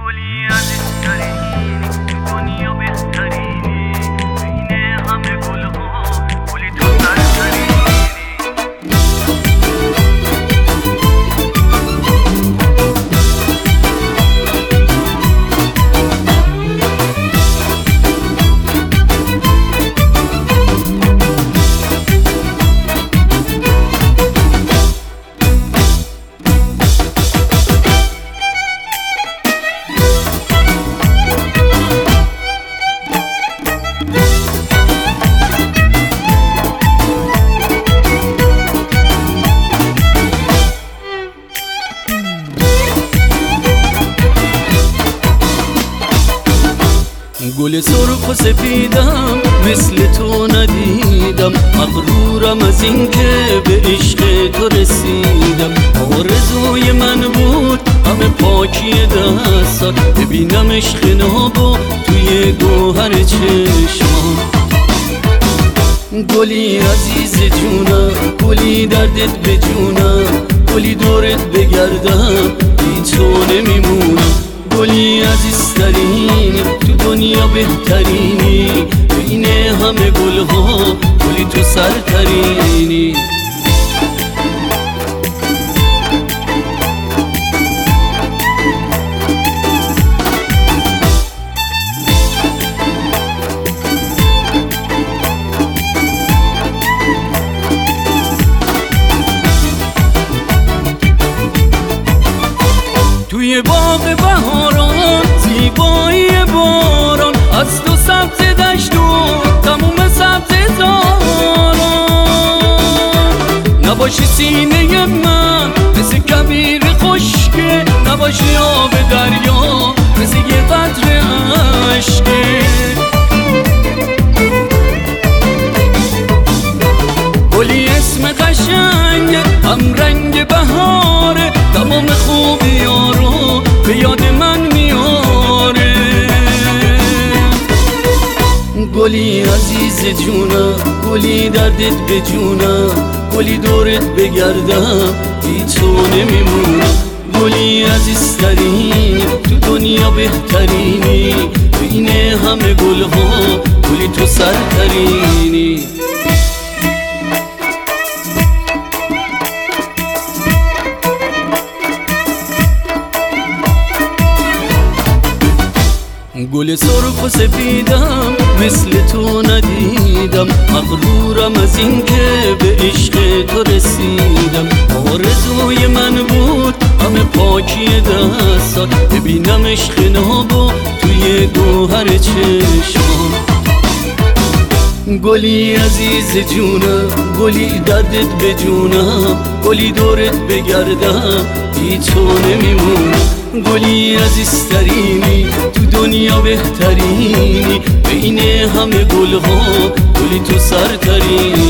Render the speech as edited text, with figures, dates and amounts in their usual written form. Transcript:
گلی عزیزترینی تو دنیا بهترینی، بین همه گلها گلی تو سرترینی. گل سرخ و سفیدم مثل تو ندیدم، مغرورم از این که به عشق تو رسیدم. آرزوی من بود همه پاکی دستات، ببینم عشق نابو توی گوهر چشمان. گلی عزیز جونم، گلی دردت به جونم، گلی دورت بگردم بی تو نمیمونم. گلی عزیزترینی تو دنیا بهترینی، بین همه گلها گلی تو سرترینی. توی باغ بهاران زیبایی باران، از تو سبز دشت و تموم سبز زاران. نباشی سینه من مثل کبیر خشکه، نباشی آب دریا مثل یه قطره عشقه. گلی اسم قشنگه هم رنگ بهاره، تمام خوبی ها رو به یاد من میاره. گلی عزیز جونم، گلی دردت به جونم، گلی دورت بگردم بی تو نمیمونم. گلی عزیزترینی تو دنیا بهترینی، بین همه گلها گلی تو سرترینی. گل سرخ و سفیدم مثل تو ندیدم، مغرورم از این که به عشق تو رسیدم. آرزوی من بود همه پاکی دستات، ببینم عشق نابو توی گوهر چشمان. گلی عزیز جونم، گلی دردت به جونم، گلی دورت بگردم بی تو نمیمونم. گلی عزیزترینی تو دنیا بهترینی، بین همه گلها گلی تو سرترینی.